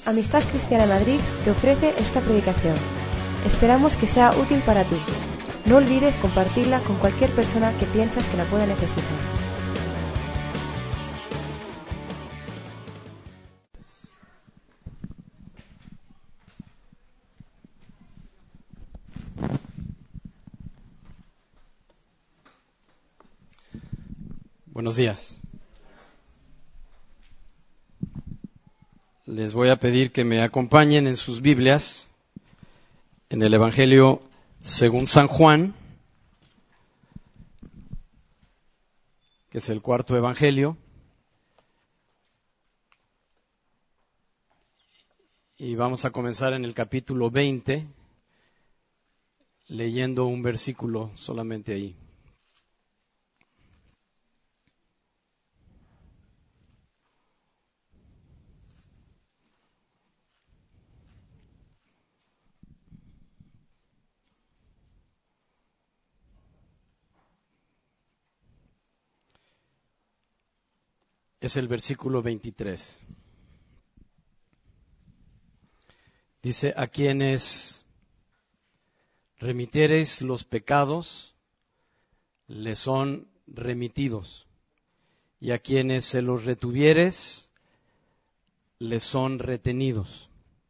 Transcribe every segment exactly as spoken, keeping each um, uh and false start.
Amistad Cristiana Madrid te ofrece esta predicación. Esperamos que sea útil para ti. No olvides compartirla con cualquier persona que piensas que la pueda necesitar. Buenos días. Les voy a pedir que me acompañen en sus Biblias en el Evangelio según San Juan, que es el cuarto Evangelio, y vamos a comenzar en el capítulo veinte, leyendo un versículo solamente ahí. Es el versículo veintitrés. Dice: a quienes remitiereis los pecados, les son remitidos, y a quienes se los retuvieres, les son retenidos.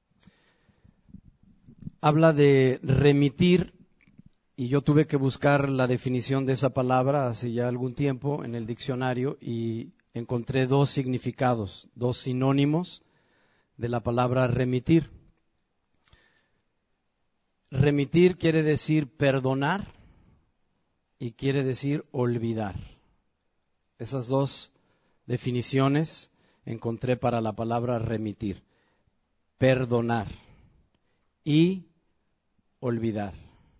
Habla de remitir, y yo tuve que buscar la definición de esa palabra hace ya algún tiempo en el diccionario, y encontré dos significados, dos sinónimos de la palabra remitir. Remitir quiere decir perdonar y quiere decir olvidar. Esas dos definiciones encontré para la palabra remitir: perdonar y olvidar.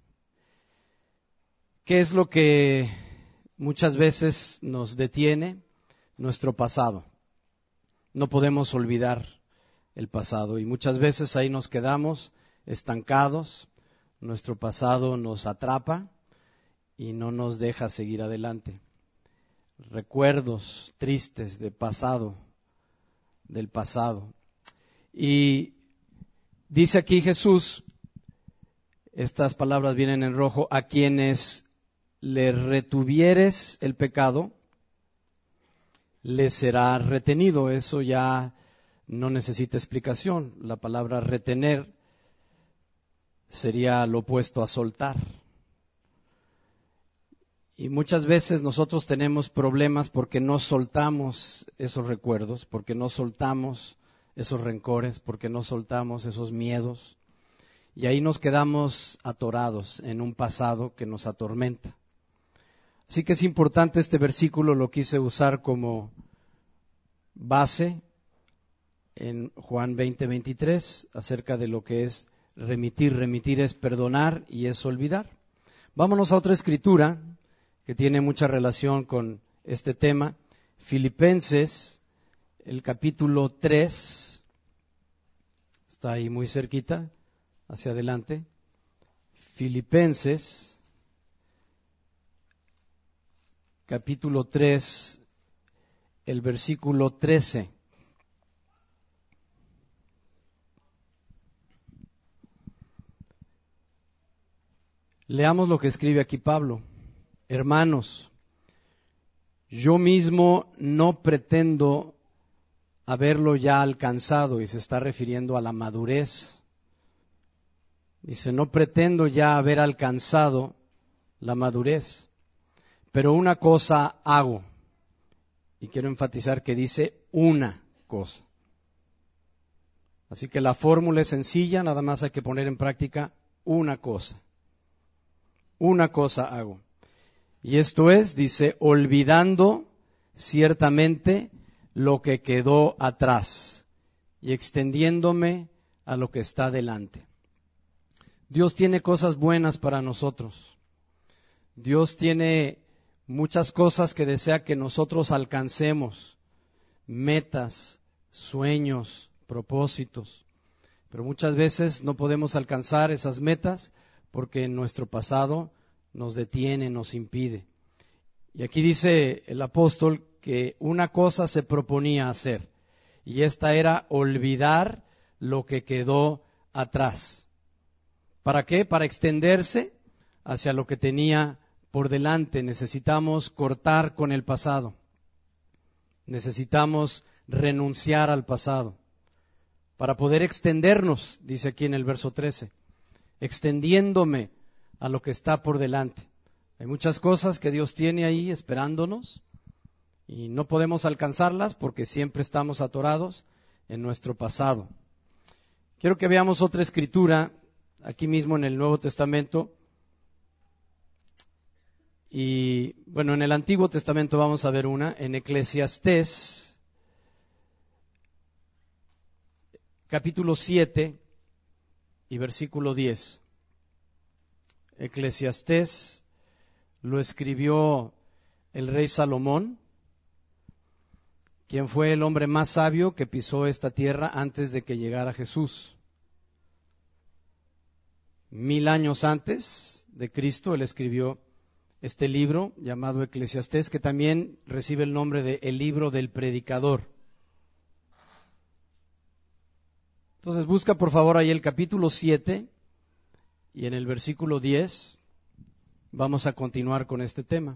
¿Qué es lo que muchas veces nos detiene? Nuestro pasado. No podemos olvidar el pasado y muchas veces ahí nos quedamos estancados. Nuestro pasado nos atrapa y no nos deja seguir adelante. Recuerdos tristes de pasado, del pasado. Y dice aquí Jesús, estas palabras vienen en rojo: a quienes le retuvieres el pecado, les será retenido. Eso ya no necesita explicación. La palabra retener sería lo opuesto a soltar. Y muchas veces nosotros tenemos problemas porque no soltamos esos recuerdos, porque no soltamos esos rencores, porque no soltamos esos miedos. Y ahí nos quedamos atorados en un pasado que nos atormenta. Así que es importante este versículo, lo quise usar como base en Juan veinte veintitrés acerca de lo que es remitir. Remitir es perdonar y es olvidar. Vámonos a otra escritura que tiene mucha relación con este tema. Filipenses, el capítulo tres, está ahí muy cerquita, hacia adelante. Filipenses, capítulo tres, el versículo trece. Leamos lo que escribe aquí Pablo. Hermanos, yo mismo no pretendo haberlo ya alcanzado, y se está refiriendo a la madurez. Dice, no pretendo ya haber alcanzado la madurez, pero una cosa hago. Y quiero enfatizar que dice una cosa. Así que la fórmula es sencilla, nada más hay que poner en práctica una cosa. Una cosa hago. Y esto es, dice, olvidando ciertamente lo que quedó atrás y extendiéndome a lo que está delante. Dios tiene cosas buenas para nosotros. Dios tiene muchas cosas que desea que nosotros alcancemos, metas, sueños, propósitos. Pero muchas veces no podemos alcanzar esas metas porque nuestro pasado nos detiene, nos impide. Y aquí dice el apóstol que una cosa se proponía hacer, y esta era olvidar lo que quedó atrás. ¿Para qué? Para extenderse hacia lo que tenía por delante. Necesitamos cortar con el pasado. Necesitamos renunciar al pasado para poder extendernos, dice aquí en el verso trece, extendiéndome a lo que está por delante. Hay muchas cosas que Dios tiene ahí esperándonos y no podemos alcanzarlas porque siempre estamos atorados en nuestro pasado. Quiero que veamos otra escritura aquí mismo en el Nuevo Testamento. Y bueno, en el Antiguo Testamento vamos a ver una, en Eclesiastés, capítulo siete y versículo diez. Eclesiastés lo escribió el rey Salomón, quien fue el hombre más sabio que pisó esta tierra antes de que llegara Jesús. Mil años antes de Cristo, él escribió este libro llamado Eclesiastés, que también recibe el nombre de el libro del predicador. Entonces busca por favor ahí el capítulo siete y en el versículo diez vamos a continuar con este tema.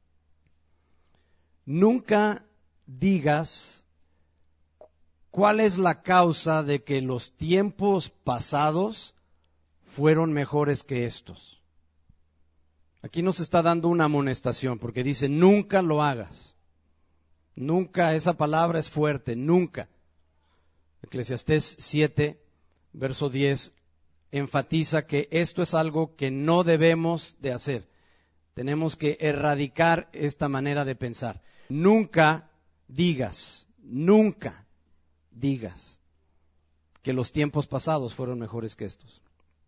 Nunca digas cuál es la causa de que los tiempos pasados fueron mejores que estos. Aquí nos está dando una amonestación porque dice nunca lo hagas. Nunca, esa palabra es fuerte, nunca. Eclesiastés siete, verso diez, enfatiza que esto es algo que no debemos de hacer. Tenemos que erradicar esta manera de pensar. Nunca digas, nunca digas que los tiempos pasados fueron mejores que estos.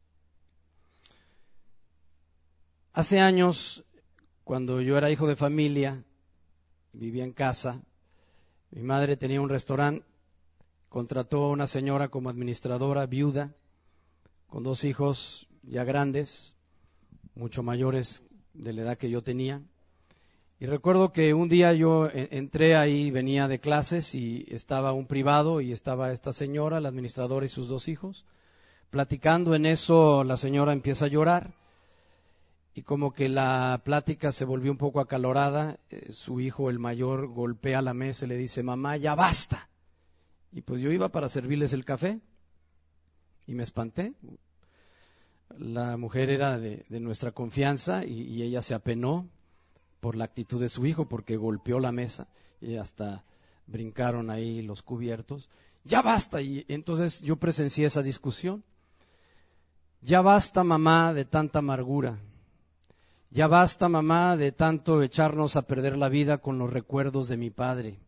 Hace años, cuando yo era hijo de familia, vivía en casa, mi madre tenía un restaurante, contrató a una señora como administradora, viuda, con dos hijos ya grandes, mucho mayores de la edad que yo tenía. Y recuerdo que un día yo entré ahí, venía de clases y estaba un privado y estaba esta señora, la administradora y sus dos hijos, platicando. En eso la señora empieza a llorar y como que la plática se volvió un poco acalorada. Eh, su hijo, el mayor, golpea la mesa y le dice, mamá, ya basta. Y pues yo iba para servirles el café y me espanté. La mujer era de, de nuestra confianza y, y ella se apenó por la actitud de su hijo porque golpeó la mesa y hasta brincaron ahí los cubiertos. Ya basta. Y entonces yo presencié esa discusión. Ya basta, mamá, de tanta amargura. Ya basta, mamá, de tanto echarnos a perder la vida con los recuerdos de mi padre.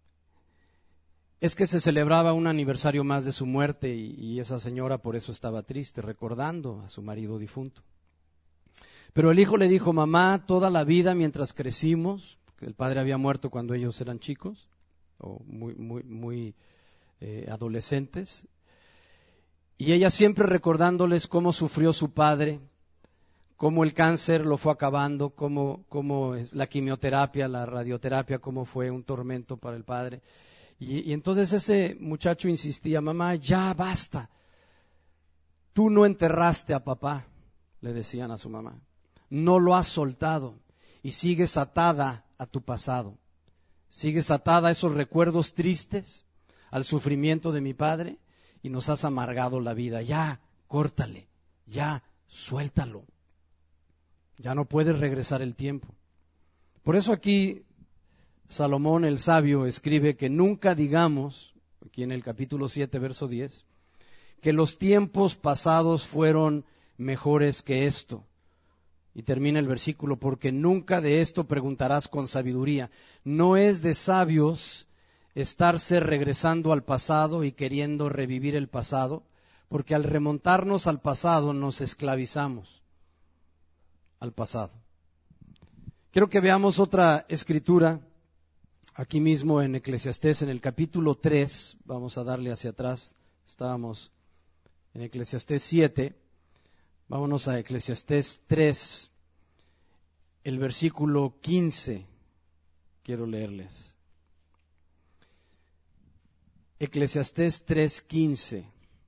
Es que se celebraba un aniversario más de su muerte y, y esa señora por eso estaba triste, recordando a su marido difunto. Pero el hijo le dijo, mamá, toda la vida mientras crecimos, porque el padre había muerto cuando ellos eran chicos, o muy, muy, muy eh, adolescentes, y ella siempre recordándoles cómo sufrió su padre, cómo el cáncer lo fue acabando, cómo, cómo es la quimioterapia, la radioterapia, cómo fue un tormento para el padre. Y, y entonces ese muchacho insistía, mamá, ya basta, tú no enterraste a papá, le decían a su mamá, no lo has soltado y sigues atada a tu pasado, sigues atada a esos recuerdos tristes, al sufrimiento de mi padre y nos has amargado la vida, ya, córtale, ya, suéltalo, ya no puedes regresar el tiempo. Por eso aquí Salomón el sabio escribe que nunca digamos, aquí en el capítulo siete, verso diez, que los tiempos pasados fueron mejores que esto. Y termina el versículo, porque nunca de esto preguntarás con sabiduría. No es de sabios estarse regresando al pasado y queriendo revivir el pasado, porque al remontarnos al pasado nos esclavizamos al pasado. Quiero que veamos otra escritura. Aquí mismo en Eclesiastés, en el capítulo tres, vamos a darle hacia atrás, estábamos en Eclesiastés siete, vámonos a Eclesiastés tres, el versículo quince, quiero leerles. Eclesiastés tres, quince.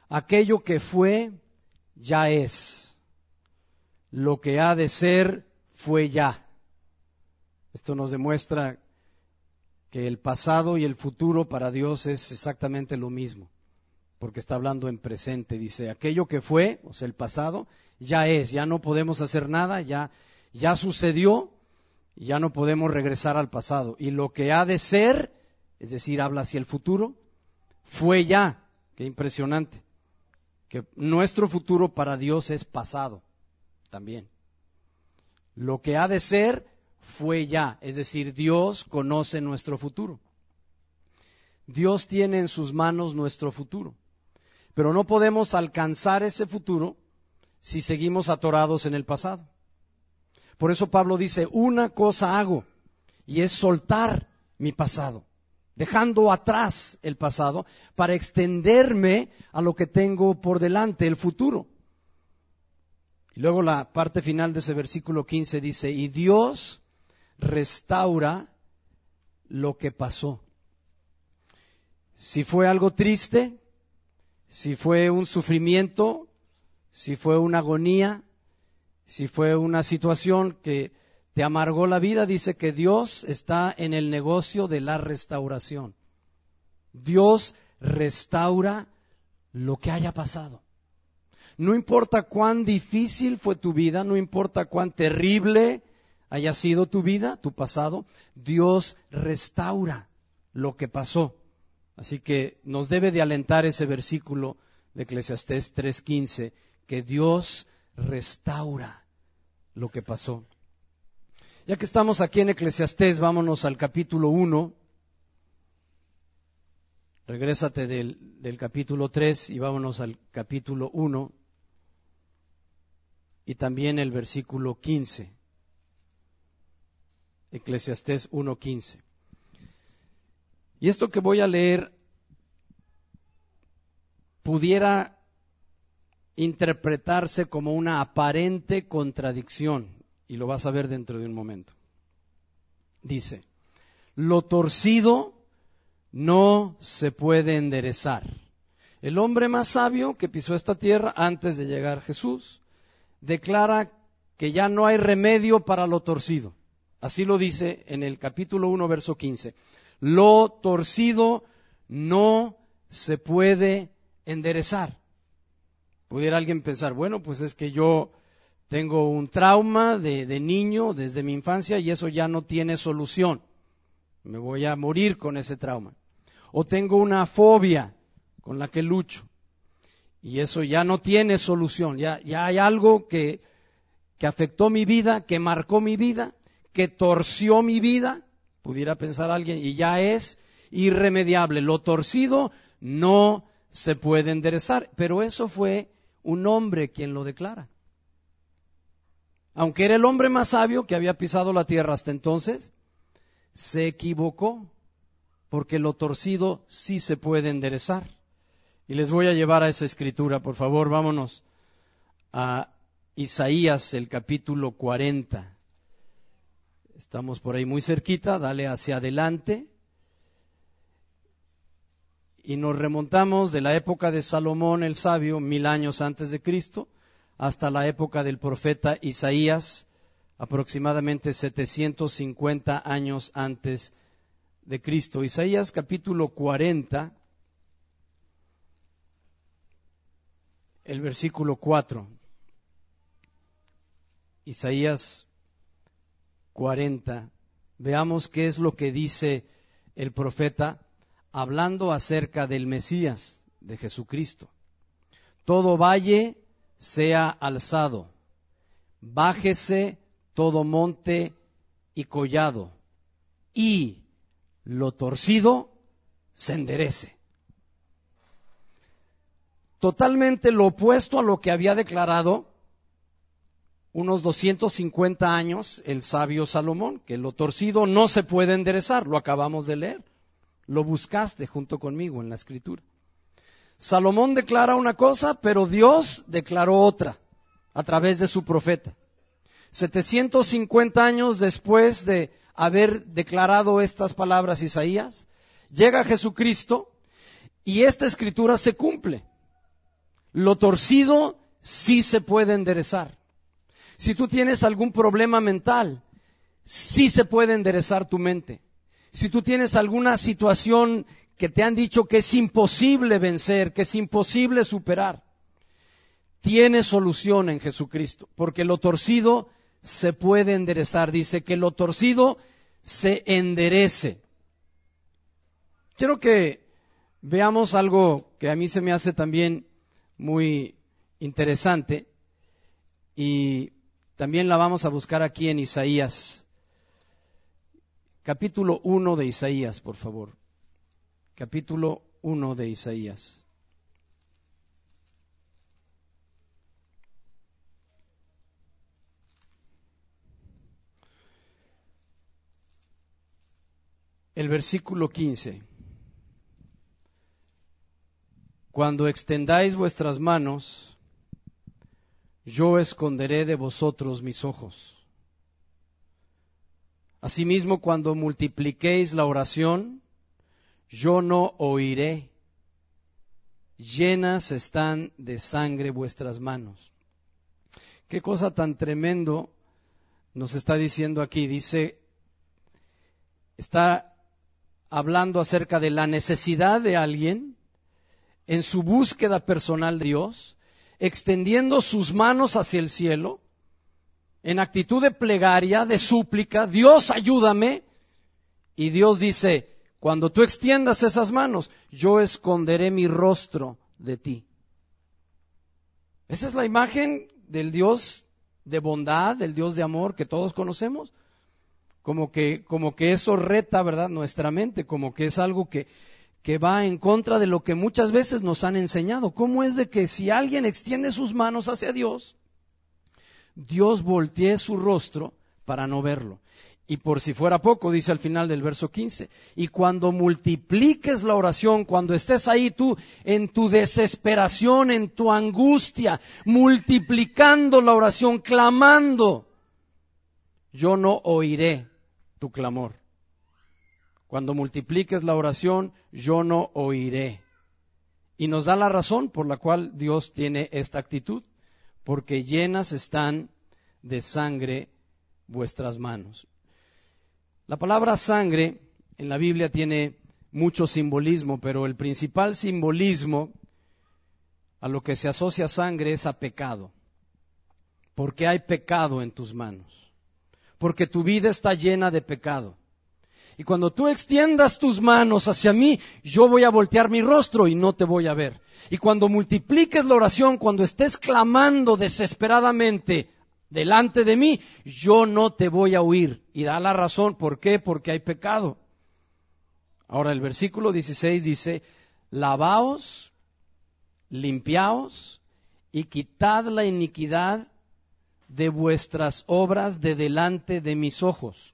aquello que fue, ya es. Lo que ha de ser, fue ya. Esto nos demuestra que el pasado y el futuro para Dios es exactamente lo mismo, porque está hablando en presente. Dice, aquello que fue, o sea, el pasado, ya es, ya no podemos hacer nada, ya, ya sucedió, y ya no podemos regresar al pasado. Y lo que ha de ser, es decir, habla hacia el futuro, fue ya. Qué impresionante, que nuestro futuro para Dios es pasado también. Lo que ha de ser, fue ya, es decir, Dios conoce nuestro futuro. Dios tiene en sus manos nuestro futuro, pero no podemos alcanzar ese futuro si seguimos atorados en el pasado. Por eso Pablo dice, una cosa hago, y es soltar mi pasado, dejando atrás el pasado para extenderme a lo que tengo por delante, el futuro. Y luego la parte final de ese versículo quince dice, y Dios restaura lo que pasó. Si fue algo triste, si fue un sufrimiento, si fue una agonía, si fue una situación que te amargó la vida, dice que Dios está en el negocio de la restauración. Dios restaura lo que haya pasado. No importa cuán difícil fue tu vida, no importa cuán terrible haya sido tu vida, tu pasado, Dios restaura lo que pasó. Así que nos debe de alentar ese versículo de Eclesiastés tres quince, que Dios restaura lo que pasó. Ya que estamos aquí en Eclesiastés, vámonos al capítulo uno. Regrésate del, del capítulo tres y vámonos al capítulo uno. Y también el versículo quince. Eclesiastés uno quince. Y esto que voy a leer pudiera interpretarse como una aparente contradicción, y lo vas a ver dentro de un momento. Dice, lo torcido no se puede enderezar. El hombre más sabio que pisó esta tierra antes de llegar Jesús declara que ya no hay remedio para lo torcido. Así lo dice en el capítulo uno, verso quince. Lo torcido no se puede enderezar. Pudiera alguien pensar, bueno, pues es que yo tengo un trauma de, de niño desde mi infancia y eso ya no tiene solución. Me voy a morir con ese trauma. O tengo una fobia con la que lucho y eso ya no tiene solución. Ya, ya hay algo que, que afectó mi vida, que marcó mi vida, que torció mi vida, pudiera pensar alguien, y ya es irremediable. Lo torcido no se puede enderezar, pero eso fue un hombre quien lo declara. Aunque era el hombre más sabio que había pisado la tierra hasta entonces, se equivocó, porque lo torcido sí se puede enderezar. Y les voy a llevar a esa escritura, por favor, vámonos a Isaías, el capítulo cuarenta. Estamos por ahí muy cerquita, dale hacia adelante. Y nos remontamos de la época de Salomón el sabio, mil años antes de Cristo, hasta la época del profeta Isaías, aproximadamente setecientos cincuenta años antes de Cristo. Isaías capítulo cuarenta, el versículo cuatro. Isaías cuarenta. Veamos qué es lo que dice el profeta hablando acerca del Mesías, de Jesucristo. Todo valle sea alzado, bájese todo monte y collado, y lo torcido se enderece. Totalmente lo opuesto a lo que había declarado unos doscientos cincuenta años el sabio Salomón, que lo torcido no se puede enderezar, lo acabamos de leer, lo buscaste junto conmigo en la escritura. Salomón declara una cosa, pero Dios declaró otra a través de su profeta. setecientos cincuenta años después de haber declarado estas palabras Isaías, llega Jesucristo y esta escritura se cumple. Lo torcido sí se puede enderezar. Si tú tienes algún problema mental, sí se puede enderezar tu mente. Si tú tienes alguna situación que te han dicho que es imposible vencer, que es imposible superar, tiene solución en Jesucristo, porque lo torcido se puede enderezar. Dice que lo torcido se enderece. Quiero que veamos algo que a mí se me hace también muy interesante y también la vamos a buscar aquí en Isaías. Capítulo uno de Isaías, por favor. Capítulo uno de Isaías. El versículo quince. Cuando extendáis vuestras manos, yo esconderé de vosotros mis ojos. Asimismo, cuando multipliquéis la oración, yo no oiré. Llenas están de sangre vuestras manos. Qué cosa tan tremendo nos está diciendo aquí. Dice, está hablando acerca de la necesidad de alguien en su búsqueda personal de Dios, extendiendo sus manos hacia el cielo, en actitud de plegaria, de súplica, Dios ayúdame, y Dios dice, cuando tú extiendas esas manos, yo esconderé mi rostro de ti. Esa es la imagen del Dios de bondad, del Dios de amor que todos conocemos. Como que, como que eso reta, ¿verdad?, nuestra mente, como que es algo que, que va en contra de lo que muchas veces nos han enseñado. ¿Cómo es de que si alguien extiende sus manos hacia Dios, Dios voltee su rostro para no verlo? Y por si fuera poco, dice al final del verso quince, y cuando multipliques la oración, cuando estés ahí tú en tu desesperación, en tu angustia, multiplicando la oración, clamando, yo no oiré tu clamor. Cuando multipliques la oración, yo no oiré. Y nos da la razón por la cual Dios tiene esta actitud, porque llenas están de sangre vuestras manos. La palabra sangre en la Biblia tiene mucho simbolismo, pero el principal simbolismo a lo que se asocia sangre es a pecado. Porque hay pecado en tus manos. Porque tu vida está llena de pecado. Y cuando tú extiendas tus manos hacia mí, yo voy a voltear mi rostro y no te voy a ver. Y cuando multipliques la oración, cuando estés clamando desesperadamente delante de mí, yo no te voy a oír. Y da la razón, ¿por qué? Porque hay pecado. Ahora el versículo dieciséis dice, lavaos, limpiaos y quitad la iniquidad de vuestras obras de delante de mis ojos.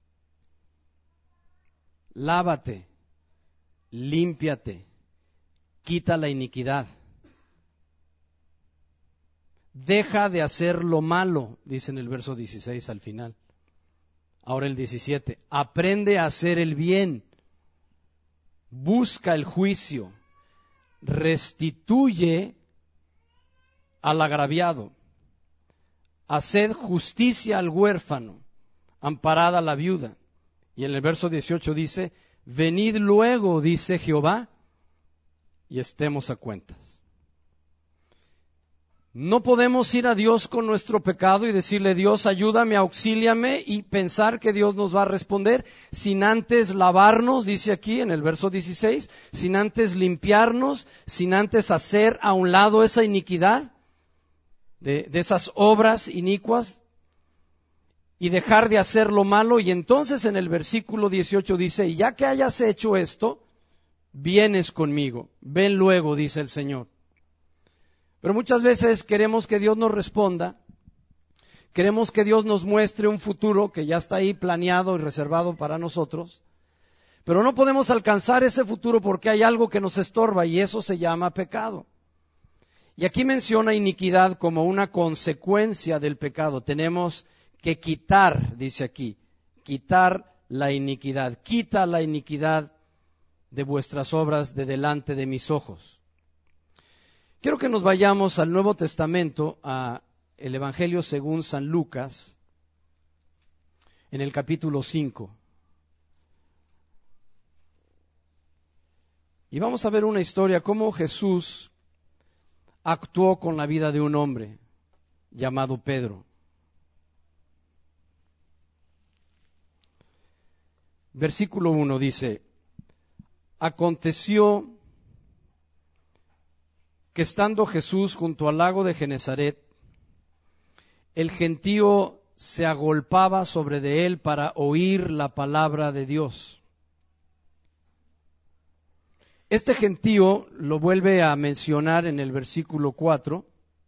Lávate, límpiate, quita la iniquidad. Deja de hacer lo malo, dice en el verso dieciséis al final. Ahora el diecisiete, aprende a hacer el bien, busca el juicio, restituye al agraviado. Haced justicia al huérfano, amparad a la viuda. Y en el verso dieciocho dice, venid luego, dice Jehová, y estemos a cuentas. No podemos ir a Dios con nuestro pecado y decirle, Dios, ayúdame, auxíliame, y pensar que Dios nos va a responder sin antes lavarnos, dice aquí en el verso dieciséis, sin antes limpiarnos, sin antes hacer a un lado esa iniquidad. De, de esas obras inicuas y dejar de hacer lo malo. Y entonces en el versículo dieciocho dice, y ya que hayas hecho esto, vienes conmigo, ven luego, dice el Señor. Pero muchas veces queremos que Dios nos responda, queremos que Dios nos muestre un futuro que ya está ahí planeado y reservado para nosotros, pero no podemos alcanzar ese futuro porque hay algo que nos estorba y eso se llama pecado. Y aquí menciona iniquidad como una consecuencia del pecado. Tenemos que quitar, dice aquí, quitar la iniquidad. Quita la iniquidad de vuestras obras de delante de mis ojos. Quiero que nos vayamos al Nuevo Testamento, a el Evangelio según San Lucas, en el capítulo cinco. Y vamos a ver una historia, cómo Jesús actuó con la vida de un hombre llamado Pedro. Versículo uno dice: aconteció que estando Jesús junto al lago de Genezaret, el gentío se agolpaba sobre de él para oír la palabra de Dios. Este gentío lo vuelve a mencionar en el versículo cuatro,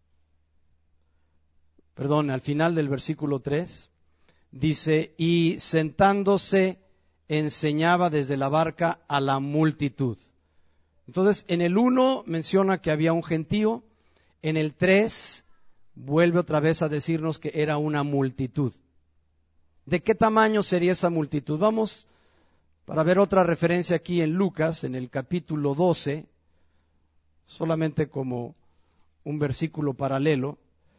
perdón, al final del versículo tres, dice: y sentándose enseñaba desde la barca a la multitud. Entonces, en el uno menciona que había un gentío, en el tres vuelve otra vez a decirnos que era una multitud. ¿De qué tamaño sería esa multitud? Vamos para ver otra referencia aquí en Lucas, en el capítulo doce, solamente como un versículo paralelo,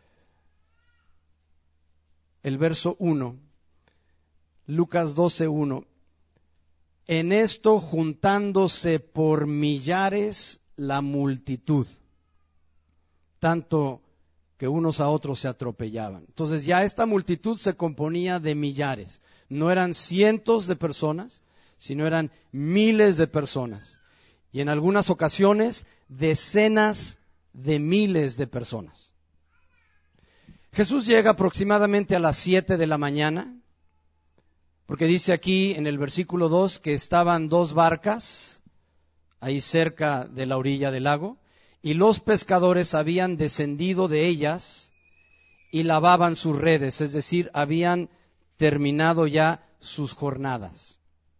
el verso uno, Lucas doce, uno. En esto juntándose por millares la multitud, tanto que unos a otros se atropellaban. Entonces ya esta multitud se componía de millares, no eran cientos de personas, sino eran miles de personas, y en algunas ocasiones decenas de miles de personas. Jesús llega aproximadamente a las siete de la mañana, porque dice aquí en el versículo dos que estaban dos barcas ahí cerca de la orilla del lago, y los pescadores habían descendido de ellas y lavaban sus redes, es decir, habían terminado ya sus jornadas.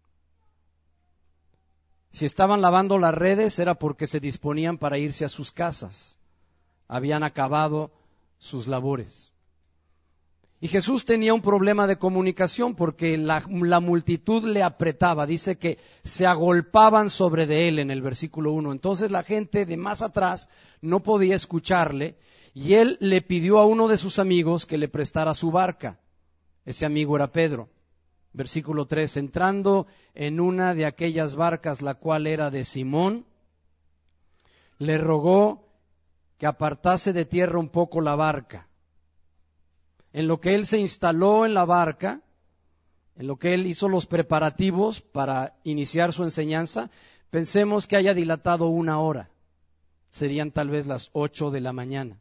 Si estaban lavando las redes era porque se disponían para irse a sus casas, habían acabado sus labores. Y Jesús tenía un problema de comunicación porque la, la multitud le apretaba, dice que se agolpaban sobre de él en el versículo uno. Entonces la gente de más atrás no podía escucharle y él le pidió a uno de sus amigos que le prestara su barca. Ese amigo era Pedro. Versículo tres, entrando en una de aquellas barcas, la cual era de Simón, le rogó que apartase de tierra un poco la barca. En lo que él se instaló en la barca, en lo que él hizo los preparativos para iniciar su enseñanza, pensemos que haya dilatado una hora. Serían tal vez las ocho de la mañana.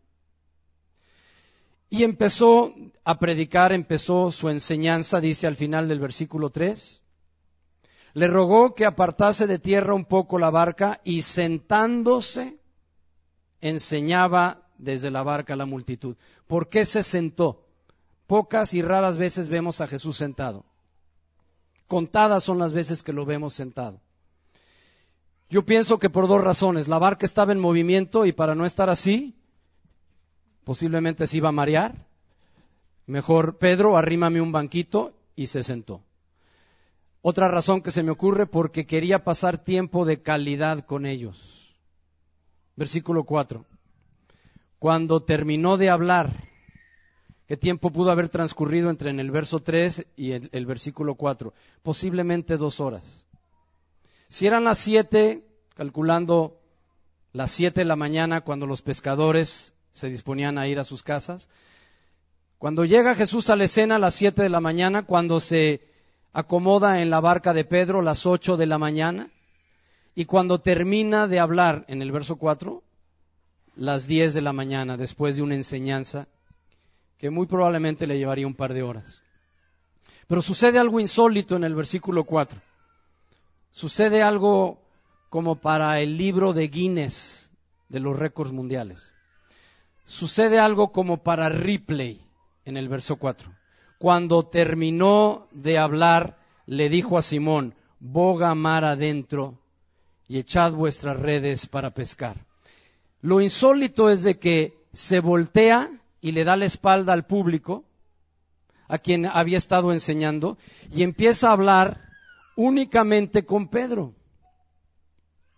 Y empezó a predicar, empezó su enseñanza, dice al final del versículo tres. Le rogó que apartase de tierra un poco la barca y sentándose enseñaba desde la barca a la multitud. ¿Por qué se sentó? Pocas y raras veces vemos a Jesús sentado. Contadas son las veces que lo vemos sentado. Yo pienso que por dos razones. La barca estaba en movimiento y para no estar así, posiblemente se iba a marear. Mejor, Pedro, arrímame un banquito, y se sentó. Otra razón que se me ocurre, porque quería pasar tiempo de calidad con ellos. Versículo cuatro. Cuando terminó de hablar, ¿qué tiempo pudo haber transcurrido entre en el verso tres y el, el versículo cuatro? Posiblemente dos horas. Si eran las siete, calculando las siete de la mañana, cuando los pescadores se disponían a ir a sus casas, cuando llega Jesús a la escena a las siete de la mañana, cuando se acomoda en la barca de Pedro las ocho de la mañana, y cuando termina de hablar en el verso cuatro, las diez de la mañana, después de una enseñanza que muy probablemente le llevaría un par de horas. Pero sucede algo insólito en el versículo cuatro. Sucede algo como para el libro de Guinness de los récords mundiales. Sucede algo como para Ripley en el verso cuatro. Cuando terminó de hablar, le dijo a Simón: boga mar adentro y echad vuestras redes para pescar. Lo insólito es de que se voltea y le da la espalda al público, a quien había estado enseñando, y empieza a hablar únicamente con Pedro.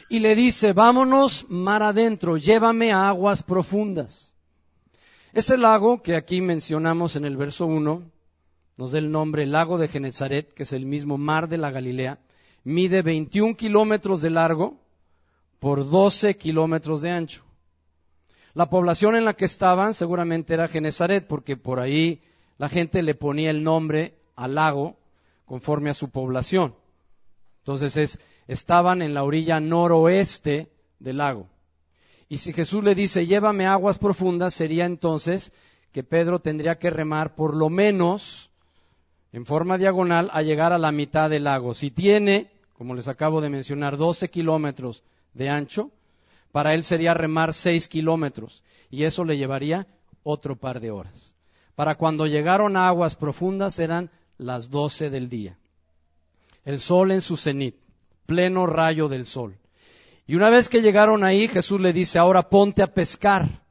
y le dice, vámonos mar adentro, llévame a aguas profundas. Ese lago que aquí mencionamos en el verso uno, nos da el nombre lago de Genezaret, que es el mismo mar de la Galilea, mide veintiún kilómetros de largo por doce kilómetros de ancho. La población en la que estaban seguramente era Genezaret, porque por ahí la gente le ponía el nombre al lago conforme a su población. Entonces es, estaban en la orilla noroeste del lago. Y si Jesús le dice, llévame a aguas profundas, sería entonces que Pedro tendría que remar por lo menos en forma diagonal a llegar a la mitad del lago. Si tiene, como les acabo de mencionar, doce kilómetros de ancho, para él sería remar seis kilómetros y eso le llevaría otro par de horas. Para cuando llegaron a aguas profundas eran las doce del día. El sol en su cenit, pleno rayo del sol. Y una vez que llegaron ahí, Jesús le dice, ahora ponte a pescar.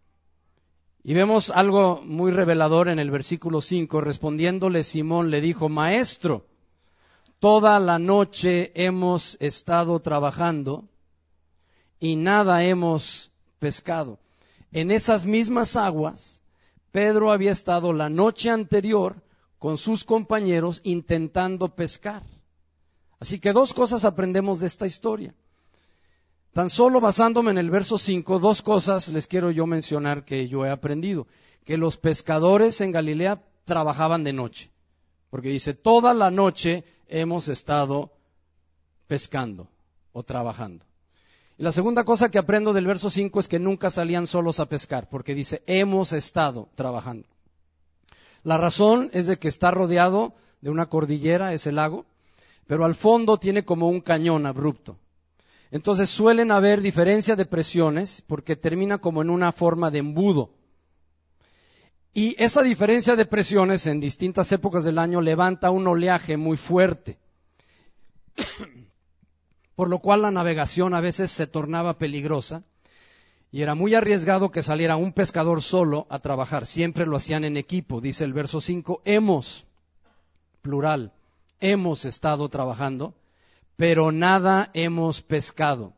Y vemos algo muy revelador en el versículo cinco, respondiéndole Simón le dijo, Maestro, toda la noche hemos estado trabajando y nada hemos pescado. En esas mismas aguas, Pedro había estado la noche anterior con sus compañeros intentando pescar. Así que dos cosas aprendemos de esta historia. Tan solo basándome en el verso cinco, dos cosas les quiero yo mencionar que yo he aprendido. Que los pescadores en Galilea trabajaban de noche. Porque dice, toda la noche hemos estado pescando o trabajando. Y la segunda cosa que aprendo del verso cinco es que nunca salían solos a pescar, porque dice, hemos estado trabajando. La razón es de que está rodeado de una cordillera, ese lago, pero al fondo tiene como un cañón abrupto. Entonces suelen haber diferencia de presiones porque termina como en una forma de embudo. Y esa diferencia de presiones en distintas épocas del año levanta un oleaje muy fuerte, por lo cual la navegación a veces se tornaba peligrosa y era muy arriesgado que saliera un pescador solo a trabajar. Siempre lo hacían en equipo, dice el verso cinco, hemos, plural, hemos estado trabajando, pero nada hemos pescado.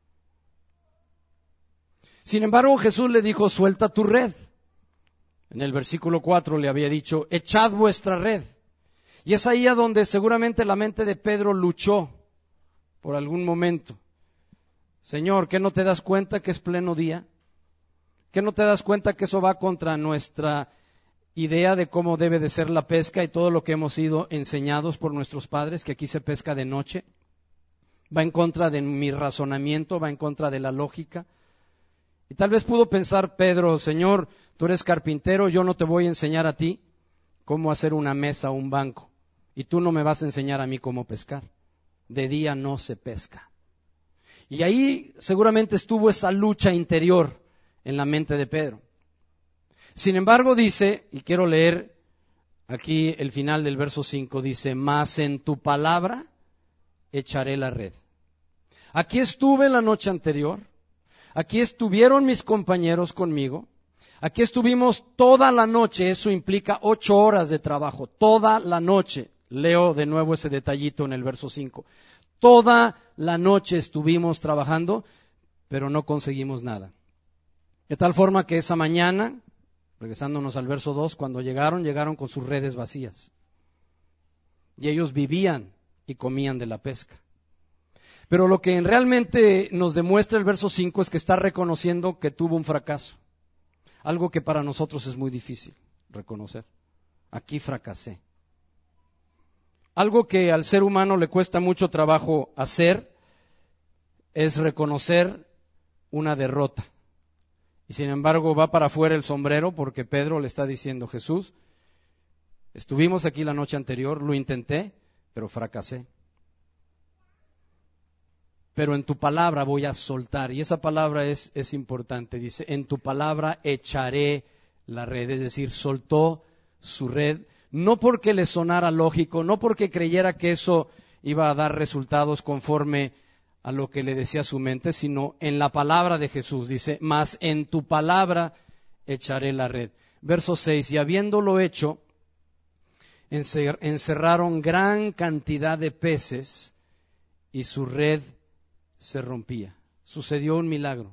Sin embargo, Jesús le dijo, suelta tu red. En el versículo cuatro le había dicho, echad vuestra red. Y es ahí a donde seguramente la mente de Pedro luchó por algún momento. Señor, ¿qué no te das cuenta que es pleno día? ¿Qué no te das cuenta que eso va contra nuestra idea de cómo debe de ser la pesca y todo lo que hemos sido enseñados por nuestros padres, que aquí se pesca de noche? Va en contra de mi razonamiento, va en contra de la lógica. Y tal vez pudo pensar Pedro, Señor, tú eres carpintero, yo no te voy a enseñar a ti cómo hacer una mesa o un banco, y tú no me vas a enseñar a mí cómo pescar. De día no se pesca. Y ahí seguramente estuvo esa lucha interior en la mente de Pedro. Sin embargo dice, y quiero leer aquí el final del verso cinco, dice, mas en tu palabra echaré la red. Aquí estuve la noche anterior, aquí estuvieron mis compañeros conmigo, aquí estuvimos toda la noche, eso implica ocho horas de trabajo, toda la noche. Leo de nuevo ese detallito en el verso cinco. Toda la noche estuvimos trabajando, pero no conseguimos nada. De tal forma que esa mañana, regresándonos al verso dos, cuando llegaron, llegaron con sus redes vacías. Y ellos vivían y comían de la pesca. Pero lo que realmente nos demuestra el verso cinco es que está reconociendo que tuvo un fracaso. Algo que para nosotros es muy difícil reconocer. Aquí fracasé. Algo que al ser humano le cuesta mucho trabajo hacer es reconocer una derrota. Y sin embargo va para afuera el sombrero porque Pedro le está diciendo, Jesús, estuvimos aquí la noche anterior, lo intenté, pero fracasé. Pero en tu palabra voy a soltar. Y esa palabra es, es importante. Dice, en tu palabra echaré la red. Es decir, soltó su red. No porque le sonara lógico, no porque creyera que eso iba a dar resultados conforme a lo que le decía su mente, sino en la palabra de Jesús. Dice, mas en tu palabra echaré la red. Verso seis, y habiéndolo hecho, encerraron gran cantidad de peces y su red se rompía. Sucedió un milagro.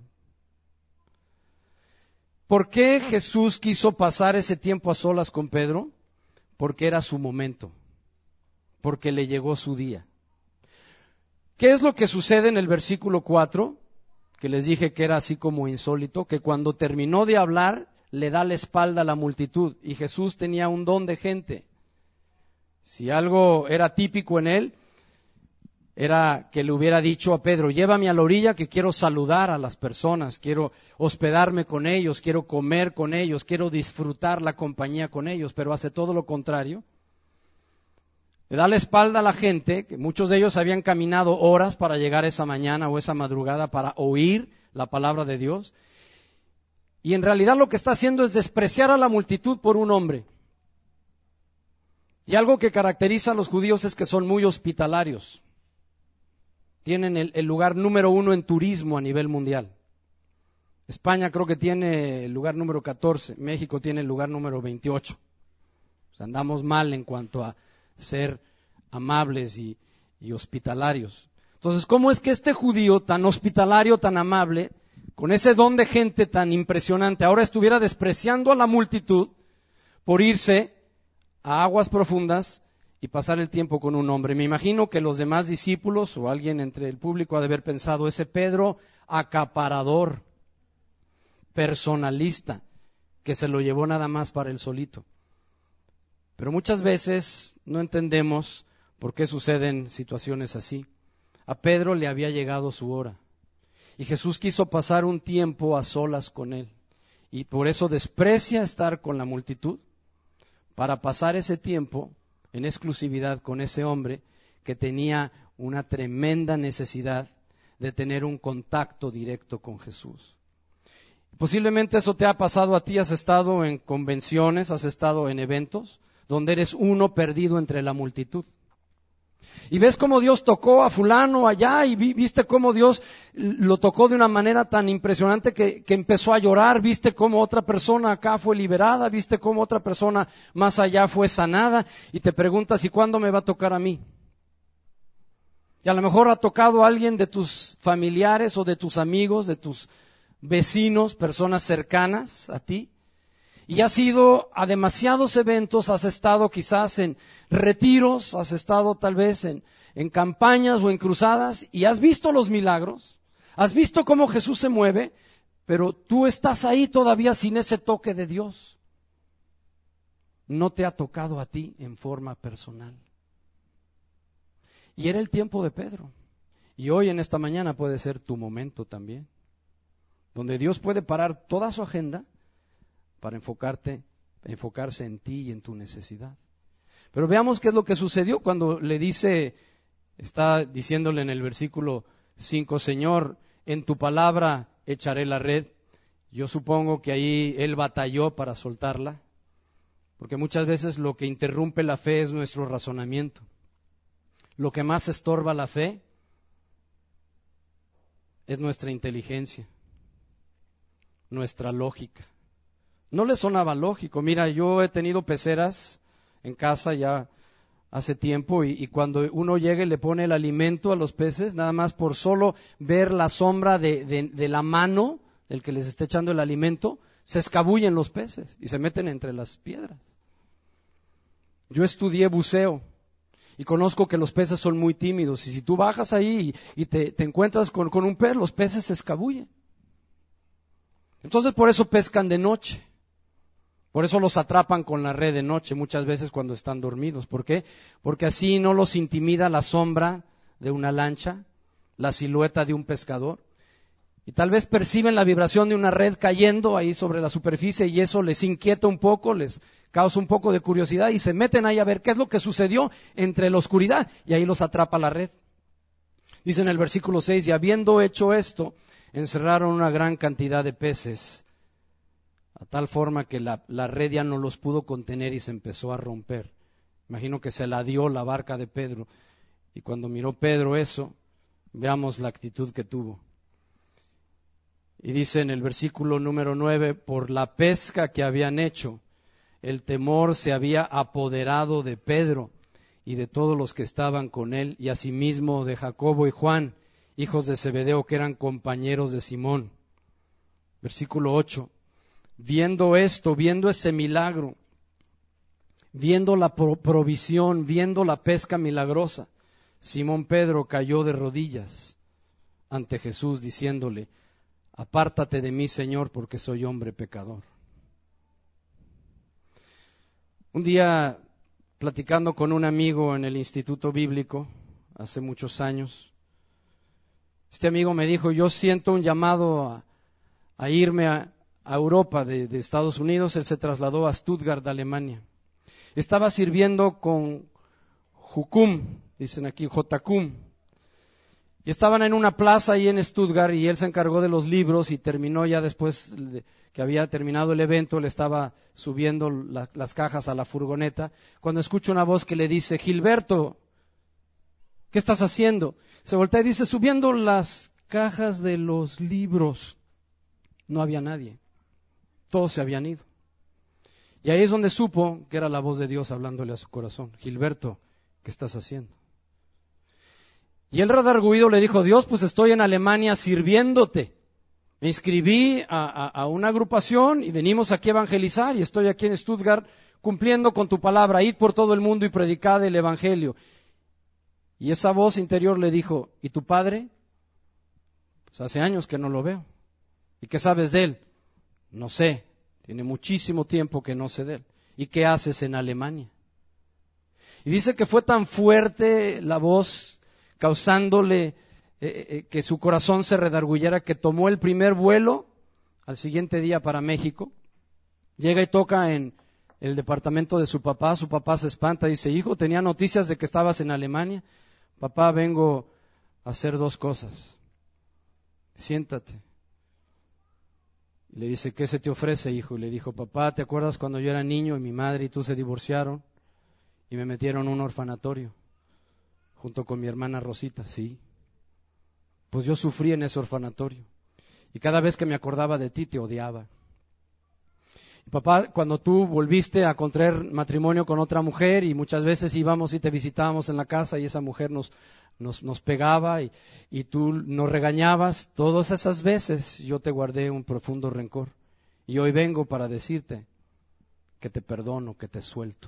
¿Por qué Jesús quiso pasar ese tiempo a solas con Pedro? Porque era su momento, porque le llegó su día. ¿Qué es lo que sucede en el versículo cuatro? Que les dije que era así como insólito, que cuando terminó de hablar, le da la espalda a la multitud, y Jesús tenía un don de gente. Si algo era típico en él, era que le hubiera dicho a Pedro, llévame a la orilla que quiero saludar a las personas, quiero hospedarme con ellos, quiero comer con ellos, quiero disfrutar la compañía con ellos, pero hace todo lo contrario. Le da la espalda a la gente, que muchos de ellos habían caminado horas para llegar esa mañana o esa madrugada para oír la palabra de Dios, y en realidad lo que está haciendo es despreciar a la multitud por un hombre. Y algo que caracteriza a los judíos es que son muy hospitalarios. Tienen el, el lugar número uno en turismo a nivel mundial. España creo que tiene el lugar número catorce, México tiene el lugar número veintiocho. O sea, andamos mal en cuanto a ser amables y, y hospitalarios. Entonces, ¿cómo es que este judío tan hospitalario, tan amable, con ese don de gente tan impresionante, ahora estuviera despreciando a la multitud por irse a aguas profundas y pasar el tiempo con un hombre? Me imagino que los demás discípulos o alguien entre el público ha de haber pensado, ese Pedro acaparador, personalista, que se lo llevó nada más para él solito. Pero muchas veces no entendemos por qué suceden situaciones así. A Pedro le había llegado su hora y Jesús quiso pasar un tiempo a solas con él, y por eso desprecia estar con la multitud para pasar ese tiempo en exclusividad con ese hombre que tenía una tremenda necesidad de tener un contacto directo con Jesús. Posiblemente eso te ha pasado a ti, has estado en convenciones, has estado en eventos donde eres uno perdido entre la multitud. Y ves cómo Dios tocó a fulano allá, y vi, viste cómo Dios lo tocó de una manera tan impresionante que, que empezó a llorar, viste cómo otra persona acá fue liberada, viste cómo otra persona más allá fue sanada, y te preguntas, ¿y cuándo me va a tocar a mí? Y a lo mejor ha tocado a alguien de tus familiares o de tus amigos, de tus vecinos, personas cercanas a ti, y has ido a demasiados eventos, has estado quizás en retiros, has estado tal vez en, en campañas o en cruzadas, y has visto los milagros, has visto cómo Jesús se mueve, pero tú estás ahí todavía sin ese toque de Dios. No te ha tocado a ti en forma personal. Y era el tiempo de Pedro, y hoy en esta mañana puede ser tu momento también, donde Dios puede parar toda su agenda para enfocarte, enfocarse en ti y en tu necesidad. Pero veamos qué es lo que sucedió cuando le dice, está diciéndole en el versículo cinco, Señor, en tu palabra echaré la red. Yo supongo que ahí él batalló para soltarla, porque muchas veces lo que interrumpe la fe es nuestro razonamiento. Lo que más estorba la fe es nuestra inteligencia, nuestra lógica. No le sonaba lógico. Mira, yo he tenido peceras en casa ya hace tiempo, y, y cuando uno llega y le pone el alimento a los peces, nada más por solo ver la sombra de, de, de la mano del que les está echando el alimento, se escabullen los peces y se meten entre las piedras. Yo estudié buceo y conozco que los peces son muy tímidos, y si tú bajas ahí y, y te, te encuentras con, con un pez, los peces se escabullen. Entonces por eso pescan de noche. Por eso los atrapan con la red de noche muchas veces cuando están dormidos. ¿Por qué? Porque así no los intimida la sombra de una lancha, la silueta de un pescador. Y tal vez perciben la vibración de una red cayendo ahí sobre la superficie, y eso les inquieta un poco, les causa un poco de curiosidad, y se meten ahí a ver qué es lo que sucedió entre la oscuridad, y ahí los atrapa la red. Dice en el versículo seis, y habiendo hecho esto, encerraron una gran cantidad de peces, a tal forma que la, la red ya no los pudo contener y se empezó a romper. Imagino que se la dio la barca de Pedro, y cuando miró Pedro eso, veamos la actitud que tuvo. Y dice en el versículo número nueve, por la pesca que habían hecho, el temor se había apoderado de Pedro y de todos los que estaban con él, y asimismo de Jacobo y Juan, hijos de Zebedeo, que eran compañeros de Simón. Versículo ocho. Viendo esto, viendo ese milagro, viendo la provisión, viendo la pesca milagrosa, Simón Pedro cayó de rodillas ante Jesús diciéndole: apártate de mí, Señor, porque soy hombre pecador. Un día, platicando con un amigo en el Instituto Bíblico, hace muchos años, este amigo me dijo: yo siento un llamado a, a irme a, a Europa de, de Estados Unidos. Él se trasladó a Stuttgart, Alemania. Estaba sirviendo con Jukum, dicen aquí, Jotacum. Y estaban en una plaza ahí en Stuttgart y él se encargó de los libros y terminó ya después de que había terminado el evento, le estaba subiendo la, las cajas a la furgoneta, cuando escucha una voz que le dice: Gilberto, ¿qué estás haciendo? Se voltea y dice: subiendo las cajas de los libros. No había nadie, todos se habían ido. Y ahí es donde supo que era la voz de Dios hablándole a su corazón: Gilberto, ¿qué estás haciendo? Y el redarguido le dijo: Dios, pues estoy en Alemania sirviéndote. Me inscribí a, a, a una agrupación y venimos aquí a evangelizar y estoy aquí en Stuttgart cumpliendo con tu palabra. Id por todo el mundo y predicad el evangelio. Y esa voz interior le dijo: ¿y tu padre? Pues hace años que no lo veo. ¿Y qué sabes de él? No sé, tiene muchísimo tiempo que no sé de él. ¿Y qué haces en Alemania? Y dice que fue tan fuerte la voz, causándole eh, eh, que su corazón se redarguyera, que tomó el primer vuelo al siguiente día para México. Llega y toca en el departamento de su papá. Su papá se espanta, dice: hijo, tenía noticias de que estabas en Alemania. Papá, vengo a hacer dos cosas. Siéntate. Le dice: ¿qué se te ofrece, hijo? Y le dijo: papá, ¿te acuerdas cuando yo era niño y mi madre y tú se divorciaron y me metieron en un orfanatorio junto con mi hermana Rosita? Sí. Pues yo sufrí en ese orfanatorio y cada vez que me acordaba de ti te odiaba. Y papá, cuando tú volviste a contraer matrimonio con otra mujer y muchas veces íbamos y te visitábamos en la casa y esa mujer nos, nos, nos pegaba y, y tú nos regañabas, todas esas veces yo te guardé un profundo rencor. Y hoy vengo para decirte que te perdono, que te suelto.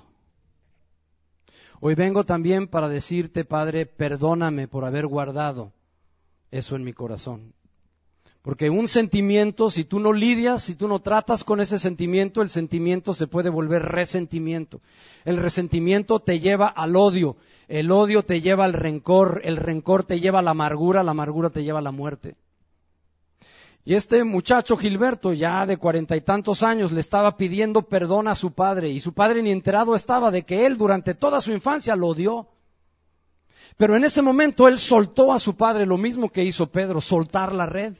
Hoy vengo también para decirte, Padre, perdóname por haber guardado eso en mi corazón. Porque un sentimiento, si tú no lidias, si tú no tratas con ese sentimiento, el sentimiento se puede volver resentimiento. El resentimiento te lleva al odio, el odio te lleva al rencor, el rencor te lleva a la amargura, la amargura te lleva a la muerte. Y este muchacho Gilberto, ya de cuarenta y tantos años, le estaba pidiendo perdón a su padre, y su padre ni enterado estaba de que él durante toda su infancia lo odió. Pero en ese momento él soltó a su padre, lo mismo que hizo Pedro, soltar la red.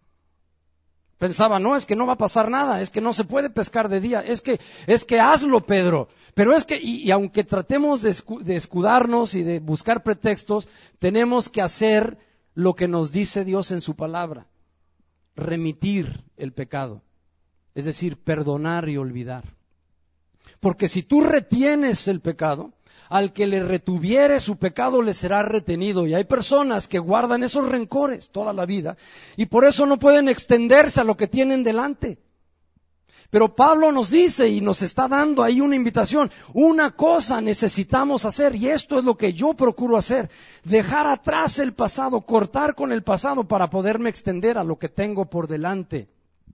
Pensaba: no, es que no va a pasar nada, es que no se puede pescar de día, es que, es que hazlo, Pedro. Pero es que, y, y aunque tratemos de, escu, de escudarnos y de buscar pretextos, tenemos que hacer lo que nos dice Dios en su palabra: remitir el pecado, es decir, perdonar y olvidar. Porque si tú retienes el pecado, al que le retuviere su pecado le será retenido. Y hay personas que guardan esos rencores toda la vida y por eso no pueden extenderse a lo que tienen delante. Pero Pablo nos dice y nos está dando ahí una invitación: una cosa necesitamos hacer, y esto es lo que yo procuro hacer: dejar atrás el pasado, cortar con el pasado para poderme extender a lo que tengo por delante.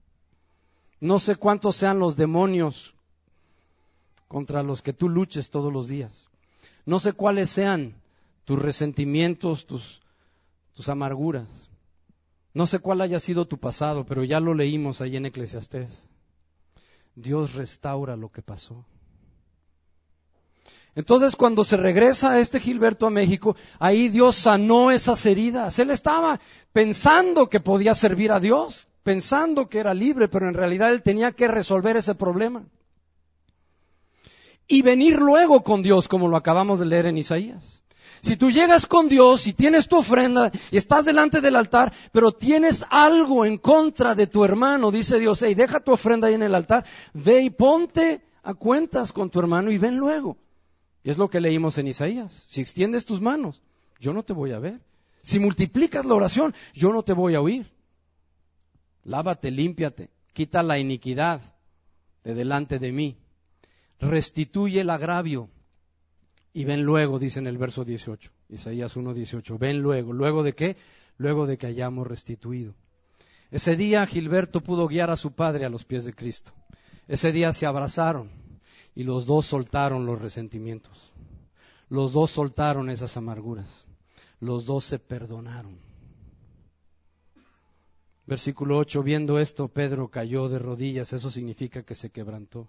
No sé cuántos sean los demonios contra los que tú luches todos los días. No sé cuáles sean tus resentimientos, tus, tus amarguras. No sé cuál haya sido tu pasado, pero ya lo leímos ahí en Eclesiastés. Dios restaura lo que pasó. Entonces, cuando se regresa este Gilberto a México, ahí Dios sanó esas heridas. Él estaba pensando que podía servir a Dios, pensando que era libre, pero en realidad él tenía que resolver ese problema. Y venir luego con Dios, como lo acabamos de leer en Isaías. Si tú llegas con Dios y tienes tu ofrenda y estás delante del altar, pero tienes algo en contra de tu hermano, dice Dios: hey, deja tu ofrenda ahí en el altar, ve y ponte a cuentas con tu hermano y ven luego. Y es lo que leímos en Isaías: si extiendes tus manos, yo no te voy a ver. Si multiplicas la oración, yo no te voy a oír. Lávate, límpiate, quita la iniquidad de delante de mí. Restituye el agravio. Y ven luego, dice en el verso dieciocho, Isaías uno dieciocho, ven luego. ¿Luego de qué? Luego de que hayamos restituido. Ese día Gilberto pudo guiar a su padre a los pies de Cristo. Ese día se abrazaron y los dos soltaron los resentimientos. Los dos soltaron esas amarguras. Los dos se perdonaron. Versículo ocho, viendo esto, Pedro cayó de rodillas. Eso significa que se quebrantó.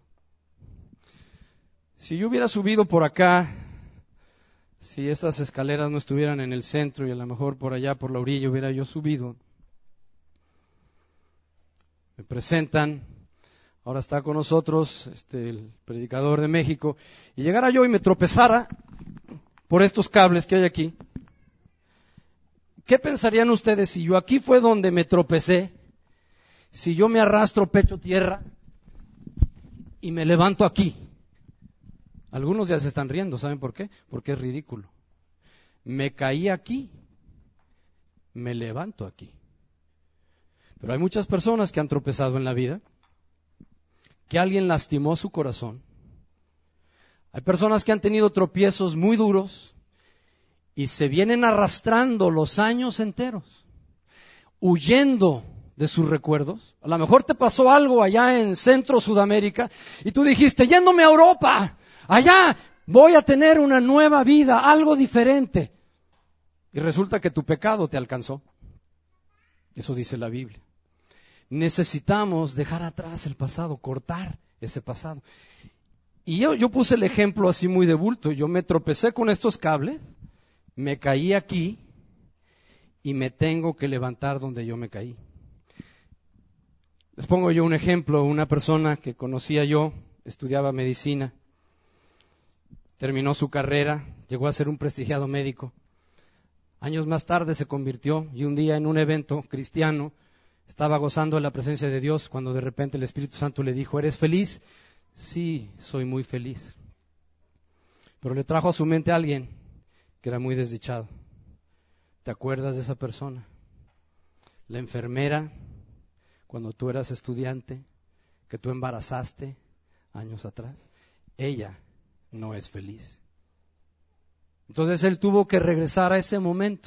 Si yo hubiera subido por acá, si estas escaleras no estuvieran en el centro y a lo mejor por allá, por la orilla, hubiera yo subido. Me presentan, ahora está con nosotros este, el predicador de México, y llegara yo y me tropezara por estos cables que hay aquí. ¿Qué pensarían ustedes si yo aquí fue donde me tropecé, si yo me arrastro pecho tierra y me levanto aquí? Algunos ya se están riendo, ¿saben por qué? Porque es ridículo. Me caí aquí, me levanto aquí. Pero hay muchas personas que han tropezado en la vida, que alguien lastimó su corazón. Hay personas que han tenido tropiezos muy duros y se vienen arrastrando los años enteros, huyendo de sus recuerdos. A lo mejor te pasó algo allá en Centro Sudamérica y tú dijiste, yéndome a Europa, allá voy a tener una nueva vida, algo diferente. Y resulta que tu pecado te alcanzó. Eso dice la Biblia. Necesitamos dejar atrás el pasado, cortar ese pasado. Y yo, yo puse el ejemplo así muy de bulto. Yo me tropecé con estos cables, me caí aquí y me tengo que levantar donde yo me caí. Les pongo yo un ejemplo, una persona que conocía yo, estudiaba medicina, terminó su carrera, llegó a ser un prestigiado médico. Años más tarde se convirtió y un día en un evento cristiano estaba gozando de la presencia de Dios cuando de repente el Espíritu Santo le dijo, ¿eres feliz? Sí, soy muy feliz. Pero le trajo a su mente a alguien que era muy desdichado. ¿Te acuerdas de esa persona? La enfermera, cuando tú eras estudiante, que tú embarazaste años atrás, ella no es feliz. Entonces él tuvo que regresar a ese momento,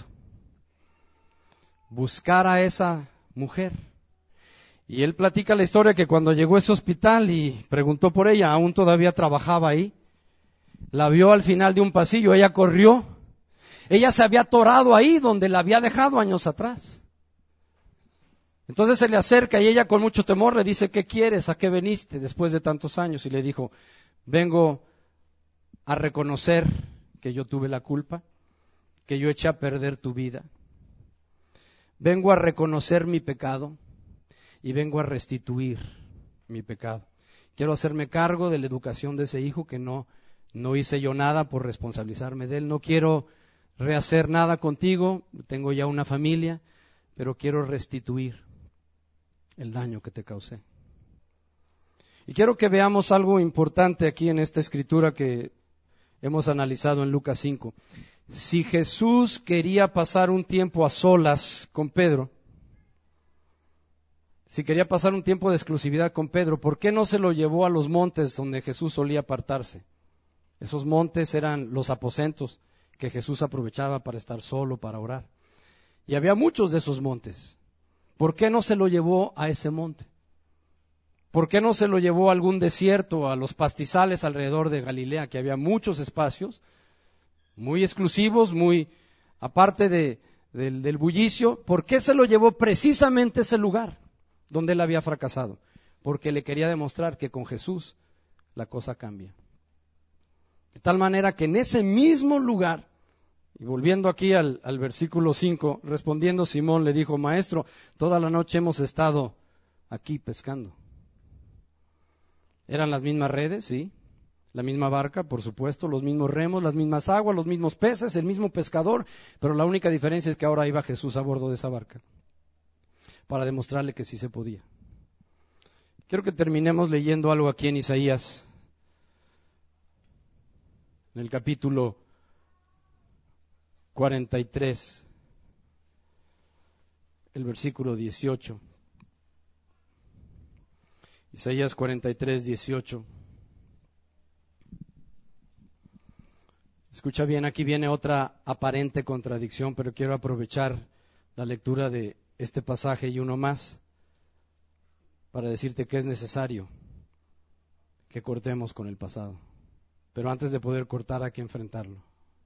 buscar a esa mujer. Y él platica la historia que cuando llegó a ese hospital y preguntó por ella, aún todavía trabajaba ahí, la vio al final de un pasillo, ella corrió, ella se había atorado ahí donde la había dejado años atrás. Entonces se le acerca y ella con mucho temor le dice, ¿qué quieres? ¿A qué veniste después de tantos años? Y le dijo, vengo a reconocer que yo tuve la culpa, que yo eché a perder tu vida. Vengo a reconocer mi pecado y vengo a restituir mi pecado. Quiero hacerme cargo de la educación de ese hijo que no, no hice yo nada por responsabilizarme de él. No quiero rehacer nada contigo, tengo ya una familia, pero quiero restituir el daño que te causé. Y quiero que veamos algo importante aquí en esta escritura que hemos analizado en Lucas cinco. Si Jesús quería pasar un tiempo a solas con Pedro, si quería pasar un tiempo de exclusividad con Pedro, ¿por qué no se lo llevó a los montes donde Jesús solía apartarse? Esos montes eran los aposentos que Jesús aprovechaba para estar solo, para orar. Y había muchos de esos montes. ¿Por qué no se lo llevó a ese monte? ¿Por qué no se lo llevó a algún desierto, a los pastizales alrededor de Galilea, que había muchos espacios muy exclusivos, muy aparte de, del, del bullicio? ¿Por qué se lo llevó precisamente a ese lugar donde él había fracasado? Porque le quería demostrar que con Jesús la cosa cambia. De tal manera que en ese mismo lugar, y volviendo aquí al, al versículo cinco, respondiendo Simón le dijo, Maestro, toda la noche hemos estado aquí pescando. Eran las mismas redes, sí, la misma barca, por supuesto, los mismos remos, las mismas aguas, los mismos peces, el mismo pescador, pero la única diferencia es que ahora iba Jesús a bordo de esa barca para demostrarle que sí se podía. Quiero que terminemos leyendo algo aquí en Isaías, en el capítulo cuarenta y tres. el versículo dieciocho. Isaías cuarenta y tres, dieciocho. Escucha bien, aquí viene otra aparente contradicción, pero quiero aprovechar la lectura de este pasaje y uno más para decirte que es necesario que cortemos con el pasado. Pero antes de poder cortar hay que enfrentarlo.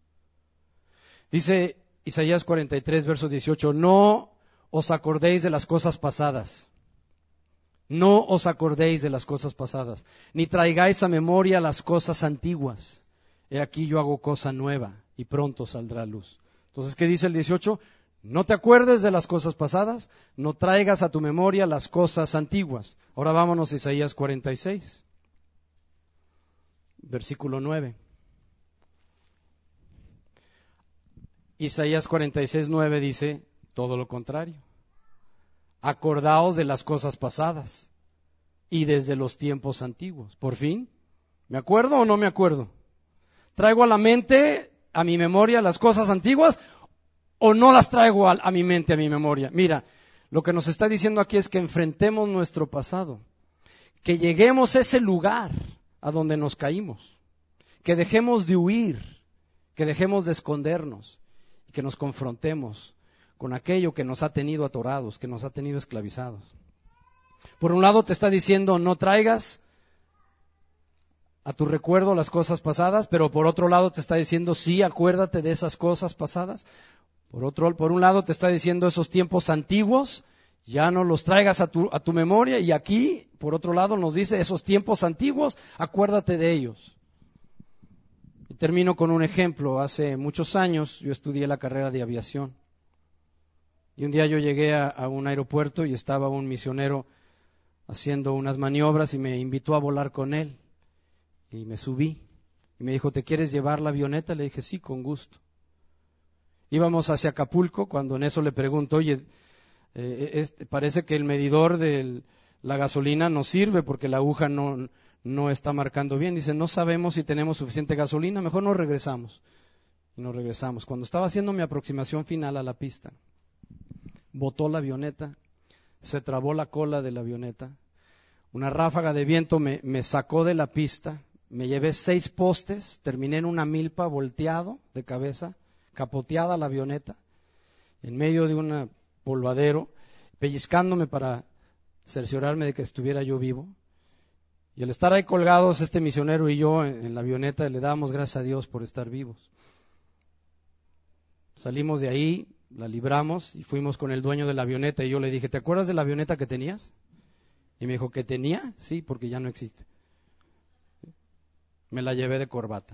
Dice Isaías cuarenta y tres, verso dieciocho, no os acordéis de las cosas pasadas, no os acordéis de las cosas pasadas, ni traigáis a memoria las cosas antiguas. He aquí yo hago cosa nueva y pronto saldrá a luz. Entonces, ¿qué dice el dieciocho? No te acuerdes de las cosas pasadas, no traigas a tu memoria las cosas antiguas. Ahora vámonos a Isaías cuarenta y seis, versículo nueve. Isaías cuarenta y seis, nueve dice todo lo contrario. Acordaos de las cosas pasadas y desde los tiempos antiguos. Por fin, ¿me acuerdo o no me acuerdo? ¿Traigo a la mente, a mi memoria, las cosas antiguas o no las traigo a, a mi mente, a mi memoria? Mira, lo que nos está diciendo aquí es que enfrentemos nuestro pasado, que lleguemos a ese lugar a donde nos caímos, que dejemos de huir, que dejemos de escondernos y que nos confrontemos con aquello que nos ha tenido atorados, que nos ha tenido esclavizados. Por un lado te está diciendo no traigas a tu recuerdo las cosas pasadas, pero por otro lado te está diciendo sí, acuérdate de esas cosas pasadas. Por otro, por un lado te está diciendo esos tiempos antiguos, ya no los traigas a tu, a tu memoria, y aquí, por otro lado, nos dice esos tiempos antiguos, acuérdate de ellos. Y termino con un ejemplo. Hace muchos años yo estudié la carrera de aviación. Y un día yo llegué a, a un aeropuerto y estaba un misionero haciendo unas maniobras y me invitó a volar con él. Y me subí. Y me dijo, ¿te quieres llevar la avioneta? Le dije, sí, con gusto. Íbamos hacia Acapulco cuando en eso le pregunto, oye, eh, este, parece que el medidor de la gasolina no sirve porque la aguja no, no está marcando bien. Dice, no sabemos si tenemos suficiente gasolina, mejor nos regresamos. Y nos regresamos. Cuando estaba haciendo mi aproximación final a la pista, botó la avioneta, se trabó la cola de la avioneta, una ráfaga de viento me, me sacó de la pista, me llevé seis postes, terminé en una milpa volteado de cabeza, capoteada la avioneta, en medio de un polvadero, pellizcándome para cerciorarme de que estuviera yo vivo. Y al estar ahí colgados, este misionero y yo en, en la avioneta, le dábamos gracias a Dios por estar vivos. Salimos de ahí, la libramos y fuimos con el dueño de la avioneta y yo le dije, ¿te acuerdas de la avioneta que tenías? Y me dijo, ¿que tenía? Sí, porque ya no existe. Me la llevé de corbata.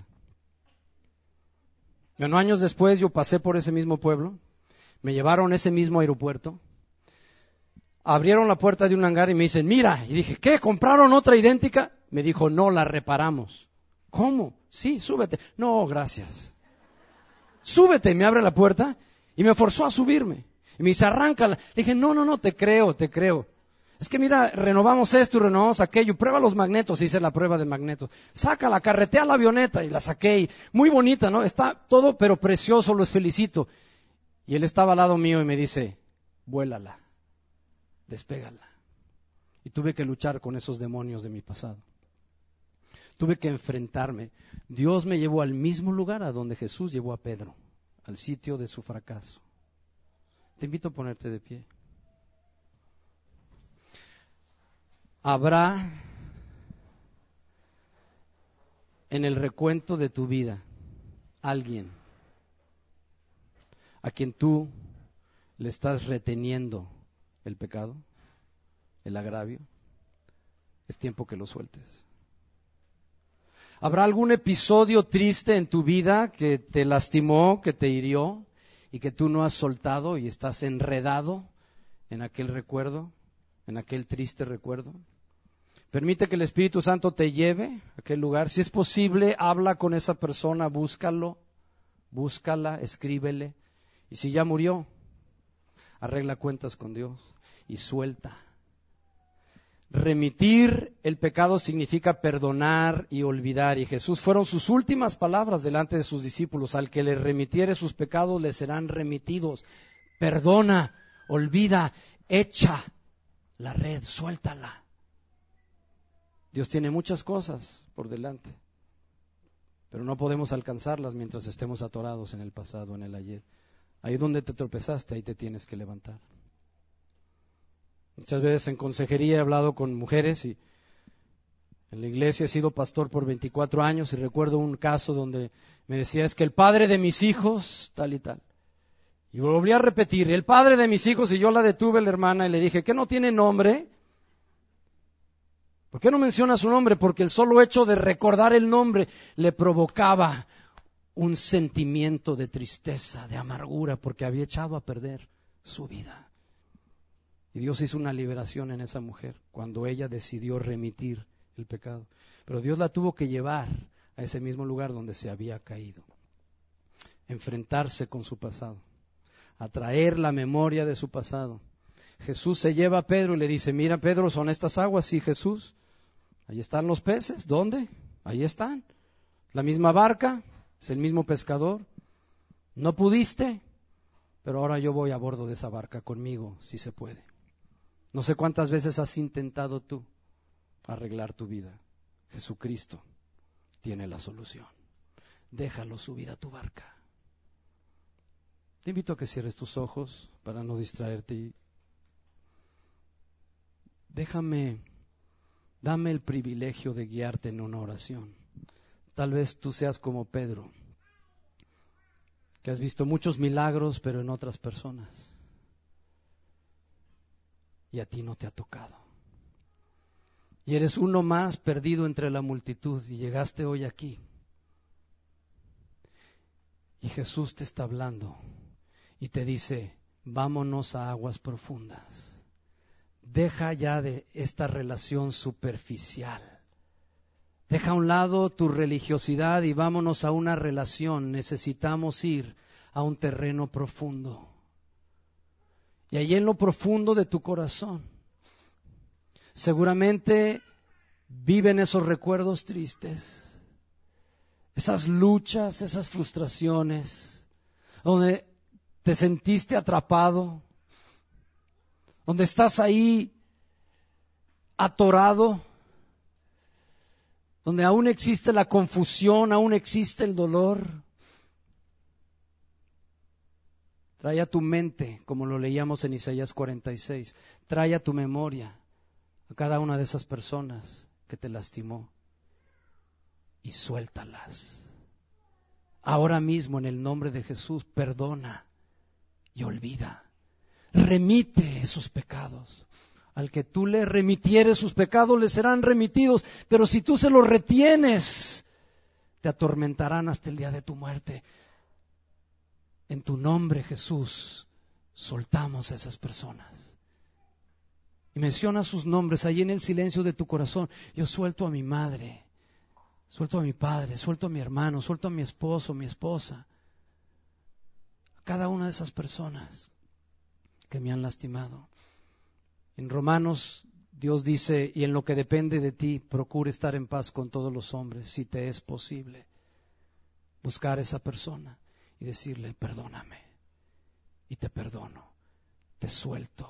Bueno, años después yo pasé por ese mismo pueblo, me llevaron a ese mismo aeropuerto, abrieron la puerta de un hangar y me dicen, mira, y dije, ¿qué? ¿Compraron otra idéntica? Me dijo, no, la reparamos. ¿Cómo? Sí, súbete. No, gracias. Súbete, me abre la puerta y me forzó a subirme. Y me dice, arráncala. Le dije, no, no, no, te creo, te creo. Es que mira, renovamos esto y renovamos aquello, prueba los magnetos, hice la prueba de magnetos, sácala, carretea la avioneta y la saqué, y muy bonita, ¿no? Está todo pero precioso, los felicito. Y él estaba al lado mío y me dice, vuélala, despégala. Y tuve que luchar con esos demonios de mi pasado. Tuve que enfrentarme. Dios me llevó al mismo lugar a donde Jesús llevó a Pedro, al sitio de su fracaso. Te invito a ponerte de pie. Habrá en el recuento de tu vida alguien a quien tú le estás reteniendo el pecado, el agravio. Es tiempo que lo sueltes. ¿Habrá algún episodio triste en tu vida que te lastimó, que te hirió y que tú no has soltado y estás enredado en aquel recuerdo, en aquel triste recuerdo? Permite que el Espíritu Santo te lleve a aquel lugar. Si es posible, habla con esa persona, búscalo, búscala, escríbele. Y si ya murió, arregla cuentas con Dios y suelta. Remitir el pecado significa perdonar y olvidar. Y Jesús, fueron sus últimas palabras delante de sus discípulos. Al que le remitiere sus pecados, le serán remitidos. Perdona, olvida, echa la red, suéltala. Dios tiene muchas cosas por delante, pero no podemos alcanzarlas mientras estemos atorados en el pasado, en el ayer. Ahí donde te tropezaste, ahí te tienes que levantar. Muchas veces en consejería he hablado con mujeres y en la iglesia he sido pastor por veinticuatro años y recuerdo un caso donde me decía, es que el padre de mis hijos, tal y tal. Y volví a repetir, el padre de mis hijos, y yo la detuve la hermana y le dije, ¿qué no tiene nombre? ¿Por qué no menciona su nombre? Porque el solo hecho de recordar el nombre le provocaba un sentimiento de tristeza, de amargura, porque había echado a perder su vida. Y Dios hizo una liberación en esa mujer cuando ella decidió remitir el pecado. Pero Dios la tuvo que llevar a ese mismo lugar donde se había caído. Enfrentarse con su pasado, atraer la memoria de su pasado. Jesús se lleva a Pedro y le dice, mira Pedro, ¿son estas aguas? Sí, Jesús. Ahí están los peces. ¿Dónde? Ahí están. La misma barca, es el mismo pescador. No pudiste, pero ahora yo voy a bordo de esa barca conmigo, si se puede. No sé cuántas veces has intentado tú arreglar tu vida. Jesucristo tiene la solución. Déjalo subir a tu barca. Te invito a que cierres tus ojos para no distraerte y déjame, dame el privilegio de guiarte en una oración. Tal vez tú seas como Pedro, que has visto muchos milagros, pero en otras personas. Y a ti no te ha tocado. Y eres uno más perdido entre la multitud y llegaste hoy aquí. Y Jesús te está hablando y te dice, vámonos a aguas profundas. Deja ya de esta relación superficial. Deja a un lado tu religiosidad y vámonos a una relación. Necesitamos ir a un terreno profundo. Y allí en lo profundo de tu corazón, seguramente viven esos recuerdos tristes, esas luchas, esas frustraciones, donde te sentiste atrapado, donde estás ahí atorado, donde aún existe la confusión, aún existe el dolor. Trae a tu mente, como lo leíamos en Isaías cuarenta y seis, trae a tu memoria a cada una de esas personas que te lastimó y suéltalas. Ahora mismo, en el nombre de Jesús, perdona y olvida. Remite esos pecados. Al que tú le remitieres sus pecados, le serán remitidos. Pero si tú se los retienes, te atormentarán hasta el día de tu muerte. En tu nombre, Jesús, soltamos a esas personas. Y menciona sus nombres allí en el silencio de tu corazón. Yo suelto a mi madre, suelto a mi padre, suelto a mi hermano, suelto a mi esposo, mi esposa. A cada una de esas personas que me han lastimado. En Romanos, Dios dice, y en lo que depende de ti, procura estar en paz con todos los hombres, si te es posible. Buscar a esa persona y decirle, perdóname, y te perdono, te suelto.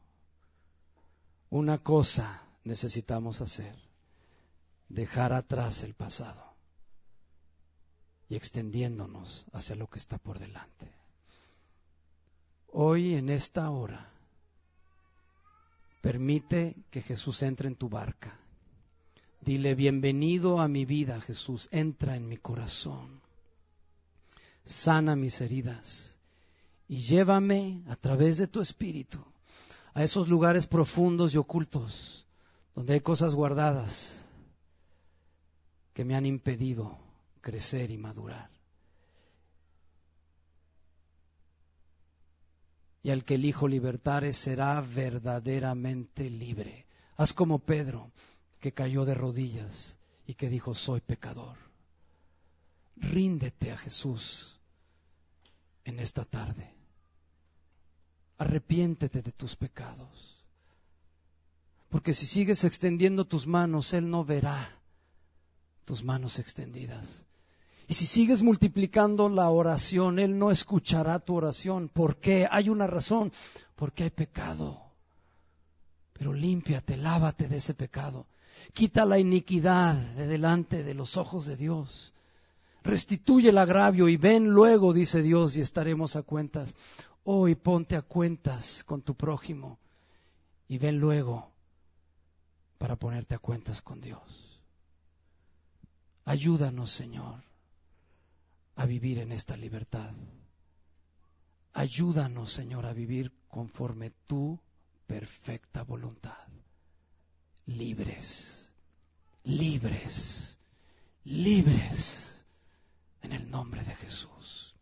Una cosa necesitamos hacer, dejar atrás el pasado y extendiéndonos hacia lo que está por delante. Hoy, en esta hora, permite que Jesús entre en tu barca. Dile, bienvenido a mi vida, Jesús, entra en mi corazón. Sana mis heridas y llévame a través de tu Espíritu a esos lugares profundos y ocultos donde hay cosas guardadas que me han impedido crecer y madurar. Y al que el Hijo libertare será verdaderamente libre. Haz como Pedro, que cayó de rodillas y que dijo, soy pecador. Ríndete a Jesús en esta tarde. Arrepiéntete de tus pecados. Porque si sigues extendiendo tus manos, Él no verá tus manos extendidas. Y si sigues multiplicando la oración, Él no escuchará tu oración. ¿Por qué? Hay una razón. Porque hay pecado. Pero límpiate, lávate de ese pecado. Quita la iniquidad de delante de los ojos de Dios. Restituye el agravio y ven luego, dice Dios, y estaremos a cuentas. Hoy ponte a cuentas con tu prójimo y ven luego para ponerte a cuentas con Dios. Ayúdanos, Señor, a vivir en esta libertad. Ayúdanos, Señor, a vivir conforme tu perfecta voluntad. Libres, libres, libres en el nombre de Jesús.